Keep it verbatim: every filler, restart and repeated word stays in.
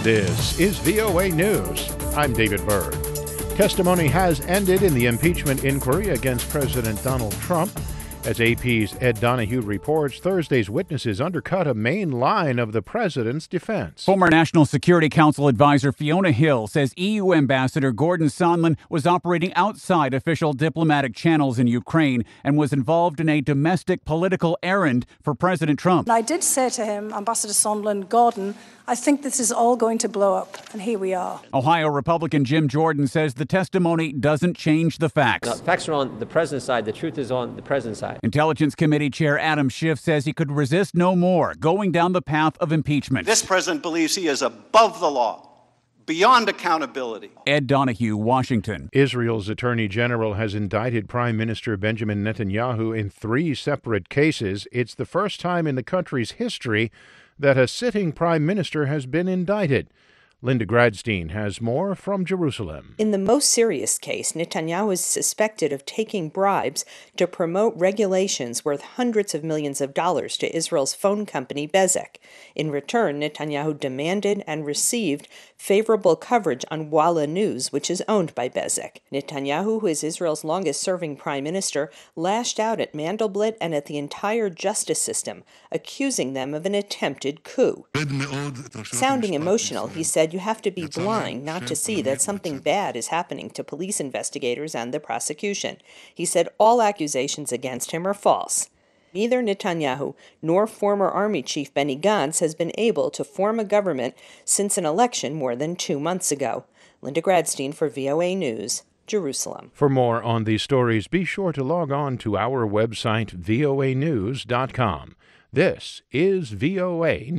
This is V O A News. I'm David Byrd. Testimony has ended in the impeachment inquiry against President Donald Trump. As A P's Ed Donahue reports, Thursday's witnesses undercut a main line of the president's defense. Former National Security Council advisor Fiona Hill says E U Ambassador Gordon Sondland was operating outside official diplomatic channels in Ukraine and was involved in a domestic political errand for President Trump. And I did say to him, Ambassador Sondland, Gordon, I think this is all going to blow up, and here we are. Ohio Republican Jim Jordan says the testimony doesn't change the facts. No, the facts are on the president's side. The truth is on the president's side. Intelligence Committee Chair Adam Schiff says he could resist no more, going down the path of impeachment. This president believes he is above the law, beyond accountability. Ed Donahue, Washington. Israel's Attorney General has indicted Prime Minister Benjamin Netanyahu in three separate cases. It's the first time in the country's history that a sitting prime minister has been indicted. Linda Gradstein has more from Jerusalem. In the most serious case, Netanyahu is suspected of taking bribes to promote regulations worth hundreds of millions of dollars to Israel's phone company Bezeq. In return, Netanyahu demanded and received favorable coverage on Walla News, which is owned by Bezeq. Netanyahu, who is Israel's longest-serving prime minister, lashed out at Mandelblit and at the entire justice system, accusing them of an attempted coup. Sounding emotional, he said, "You have to be blind not to see that something bad is happening to police investigators and the prosecution." He said all accusations against him are false. Neither Netanyahu nor former Army Chief Benny Gantz has been able to form a government since an election more than two months ago. Linda Gradstein for V O A News, Jerusalem. For more on these stories, be sure to log on to our website, V O A news dot com. This is V O A